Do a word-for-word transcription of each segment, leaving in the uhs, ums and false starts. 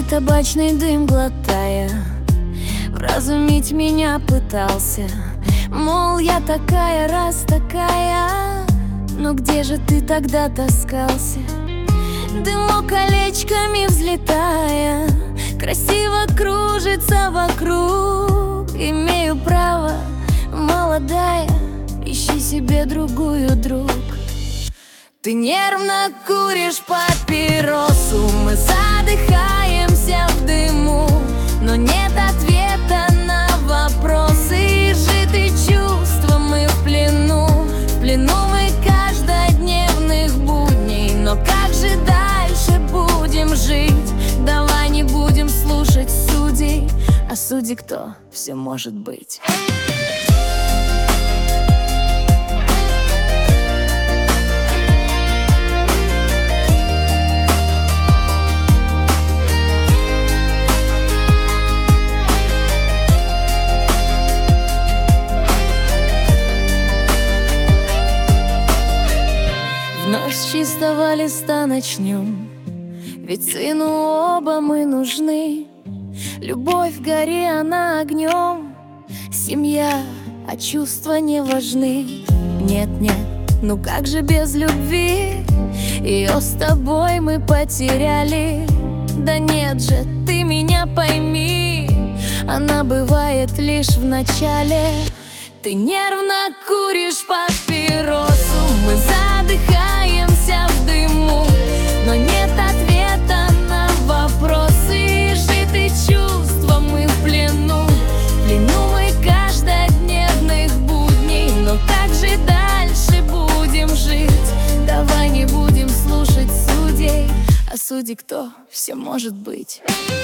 табачный дым глотая, вразумить меня пытался. Мол, я такая, раз такая, но где же ты тогда таскался? Дымок колечками взлетая, красиво кружится вокруг. Имею право, молодая, ищи себе другую, друг. Ты нервно куришь папиросу, мы задыхаемся в дыму, но нет ответа на вопросы. Изжиты чувства, мы в плену, в плену мы каждодневных будней. Но как же дальше будем жить? Давай не будем слушать судей, а судьи кто? Все может быть. Вновь с чистого листа начнем, ведь сыну оба мы нужны. Любовь гори, она огнем, семья, а чувства не важны. Нет, нет, ну как же без любви? Ее с тобой мы потеряли. Да нет же, ты меня пойми, она бывает лишь в начале. Ты нервно куришь папиросу, мы задыхаемся в дыму, но нет ответа на вопросы. Изжиты чувства, мы в плену, в плену мы каждодневных будней. Но как же дальше будем жить? Давай не будем слушать судей, а судьи кто? Все может быть.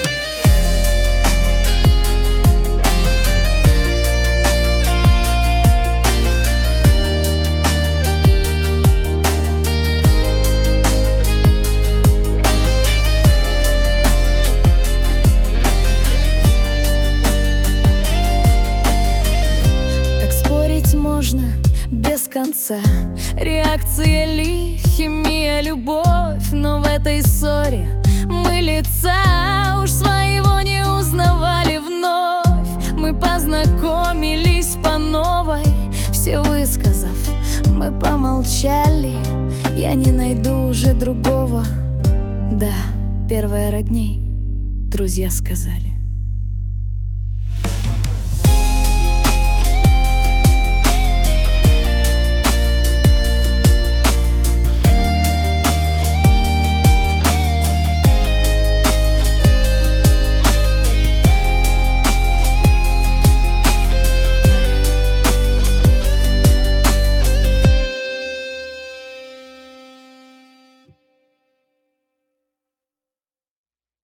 Можно без конца. Реакция ли, химия, любовь, но в этой ссоре мы лица уж своего не узнавали вновь. Мы познакомились по новой, все высказав, мы помолчали. Я не найду уже другого. Да, первые родни друзья сказали.